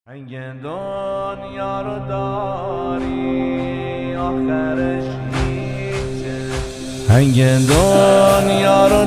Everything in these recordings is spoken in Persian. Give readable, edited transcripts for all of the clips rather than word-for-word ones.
اگه دنیا رو داری آخرش هیچه، اگه دنیا رو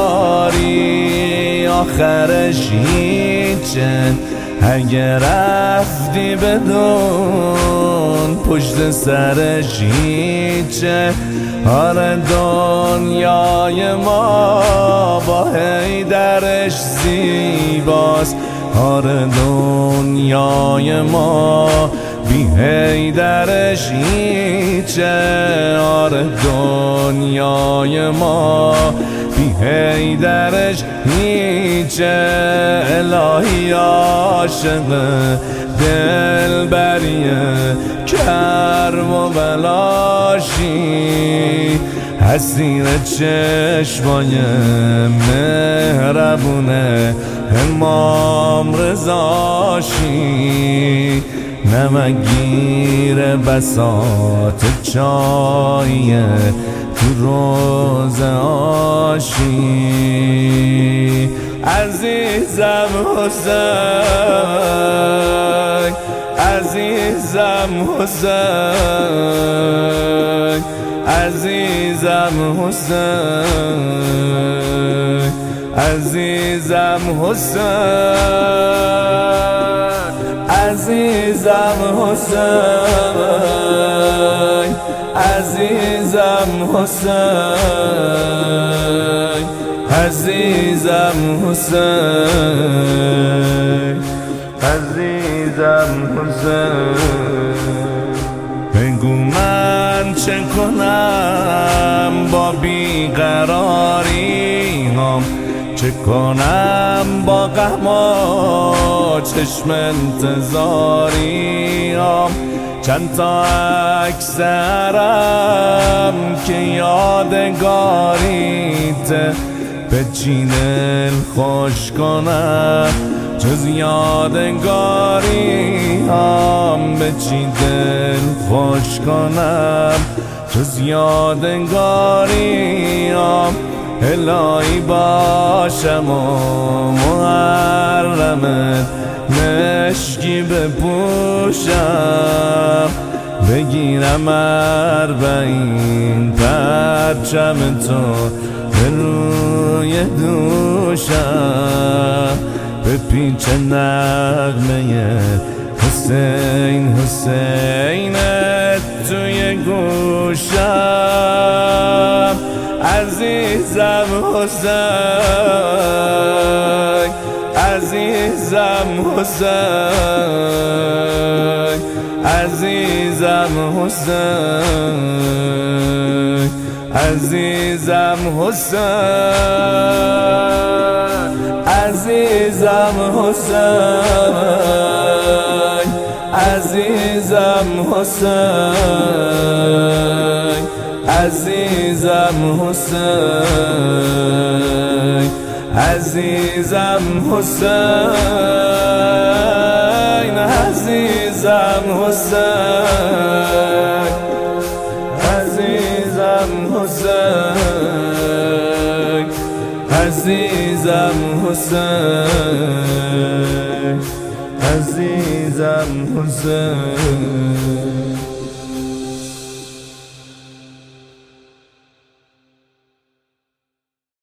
داری آخرش هیچه، اگه رفتی بدون پشت سرش هیچه. آره دنیای ما با حیدرش زیباست، آره دنیای ما بی حیدرش هیچه، آره دنیای ما بی حیدرش هیچه. الهی عاشق دلبریه کرم و بلاشی، اسیر چشمای مهربونه امام رضاشی. نمگیر بساط چایه تو روز آشی. عزیزم حسین، عزیزم حسین، عزیزم حسین، عزیزم حسین، عزیزم حسین، عزیزم حسین، عزیزم حسین، عزیزم حسین. بگو من چه کنم با بیقراری هم، چه کنم با غم و چشم انتظاری هم. چند تا اکثرم که یادگاریته، به چی دل خوش کنم جز یادگاری هم، به چی دل خوش کنم جز یادگاری هم. الهی باشم و محرمت مشکی بپوشم، بگیرم 40 پرچم تو به روی دوشم، به پیچ نغمه حسین حسینت توی گوشم. عزیزم حسین، عزیزم حسین، عزیزم حسین، عزیزم حسین، عزیزم حسین، عزیزم حسین، عزیزم حسین، عزیزم حسین، عزیزم حسین، عزیزم حسین، عزیزم حسین، عزیزم حسین.